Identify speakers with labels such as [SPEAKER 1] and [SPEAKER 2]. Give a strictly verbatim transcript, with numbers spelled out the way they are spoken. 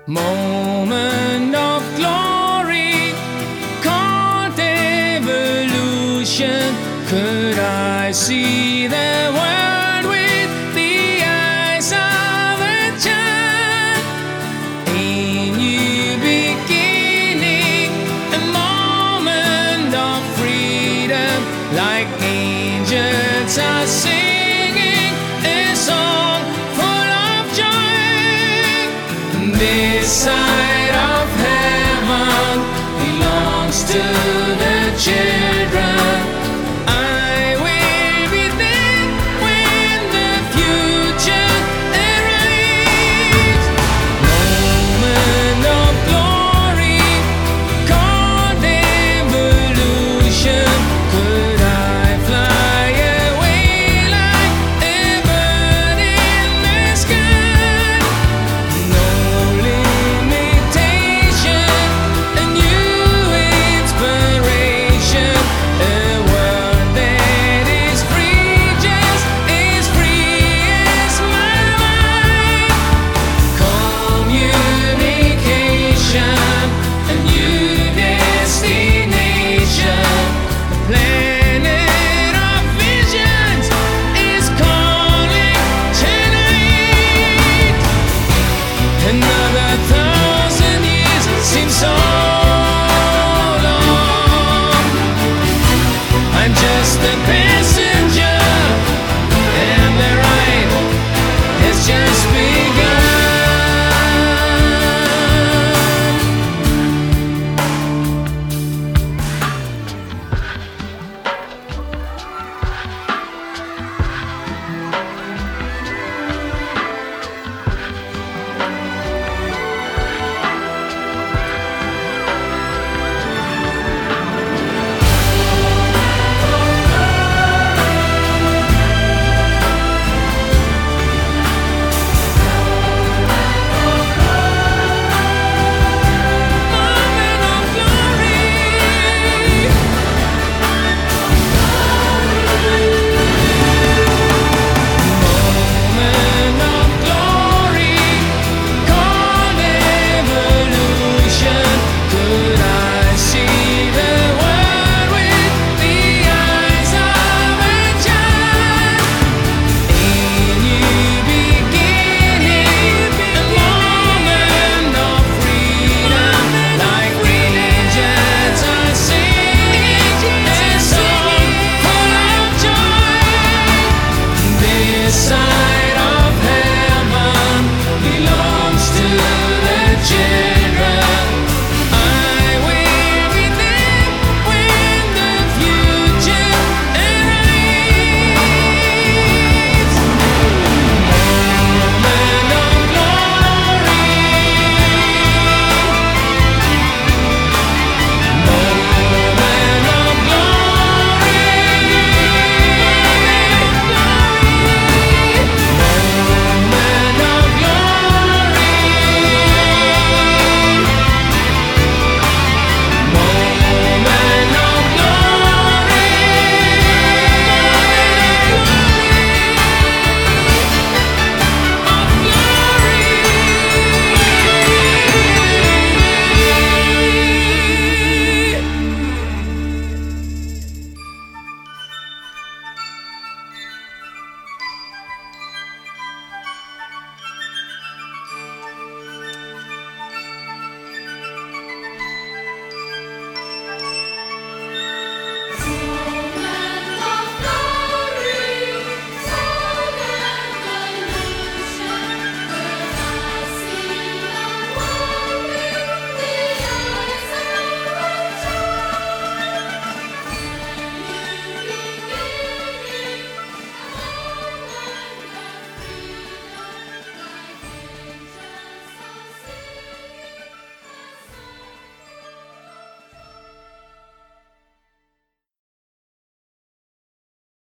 [SPEAKER 1] Moment of glory, called evolution. Could I see the world with the eyes of a child? A new beginning, a moment of freedom, like angels are singing a song full of joy. This side of heaven belongs to the children. I will be there when the future arrives. Moment of glory, called evolution. Could I fly away like a bird in the sky? No limitation, a new inspiration, a world that is free, just as free as my mind. Communication, a new destination, a planet of visions is calling tonight. Another thousand years seems so long. I'm just a